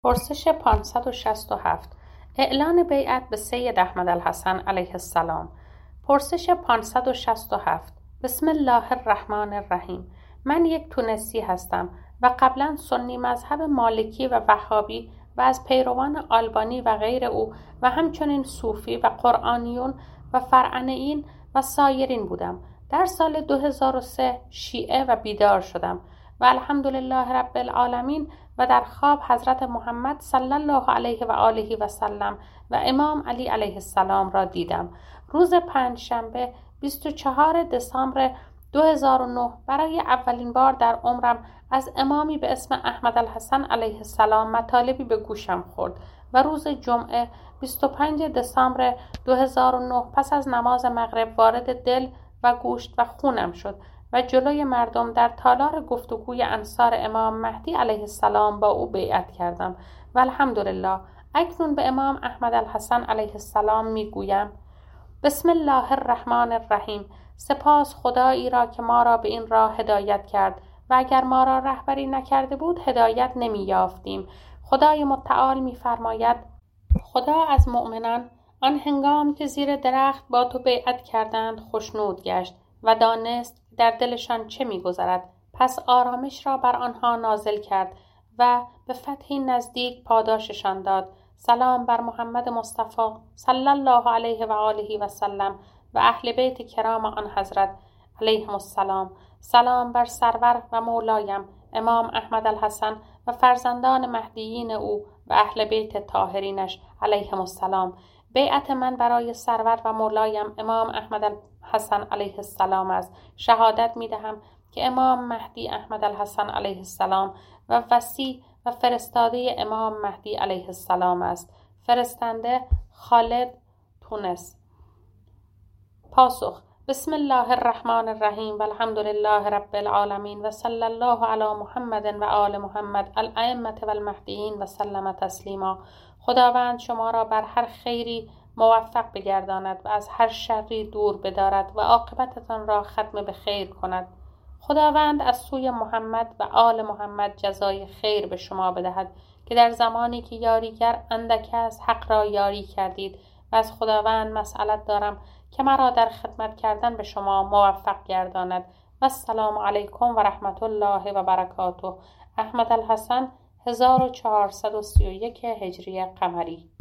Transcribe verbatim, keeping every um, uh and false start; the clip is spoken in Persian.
پرسش پانصد و شصت و هفت. اعلان بیعت به سید احمدالحسن علیه السلام. پرسش پانصد و شصت و هفت. بسم الله الرحمن الرحیم. من یک تونسی هستم و قبلا سنی مذهب مالکی و وهابی و از پیروان آلبانی و غیر او و همچنین صوفی و قرآنیون و فرعنیین و سایرین بودم. در سال دو هزار و سه شیعه و بیدار شدم و الحمدلله رب العالمین و در خواب حضرت محمد صلی الله علیه و آله و سلم و امام علی علیه السلام را دیدم. روز پنجشنبه بیست و چهارم دسامبر دو هزار و نه برای اولین بار در عمرم از امامی به اسم احمدالحسن علیه السلام مطالبی به گوشم خورد و روز جمعه بیست و پنجم دسامبر دو هزار و نه پس از نماز مغرب وارد دل و گوشت و خونم شد و جلوی مردم در تالار گفتگوی انصار امام مهدی علیه السلام با او بیعت کردم و الحمدلله اکنون به امام احمدالحسن علیه السلام میگویم بسم الله الرحمن الرحیم. سپاس خدایی را که ما را به این راه هدایت کرد و اگر ما را رهبری نکرده بود هدایت نمی یافتیم. خدای متعال می فرماید خدا از مؤمنان آن هنگام که زیر درخت با تو بیعت کردند خوشنود گشت و دانست در دلشان چه می‌گذرد، پس آرامش را بر آنها نازل کرد و به فتحی نزدیک پاداششان داد. سلام بر محمد مصطفی صلی الله علیه و آله و سلم و اهل بیت کرام آن حضرت علیهم السلام. سلام بر سرور و مولایم امام احمدالحسن و فرزندان مهدیین او و اهل بیت طاهرینش علیهم السلام. بیعت من برای سرور و مولایم امام احمدالحسن علیه السلام است. شهادت می دهم که امام مهدی احمدالحسن علیه السلام و وصی و فرستاده امام مهدی علیه السلام است. فرستنده خالد، تونس. پاسخ: بسم الله الرحمن الرحیم و الحمدلله رب العالمین و صلی الله علی محمد و آل محمد الائمة و المهدیین و سلم تسلیما. خداوند شما را بر هر خیری موفق بگرداند و از هر شری دور بدارد و عاقبتتان را ختم به خیر کند. خداوند از سوی محمد و آل محمد جزای خیر به شما بدهد که در زمانی که یاریگر اندک است حق را یاری کردید و از خداوند مسئلت دارم که مرا در خدمت کردن به شما موفق گرداند. و السلام علیکم و رحمت الله و برکاته. احمدالحسن هزار و چهارصد و سی و یک هجری قمری.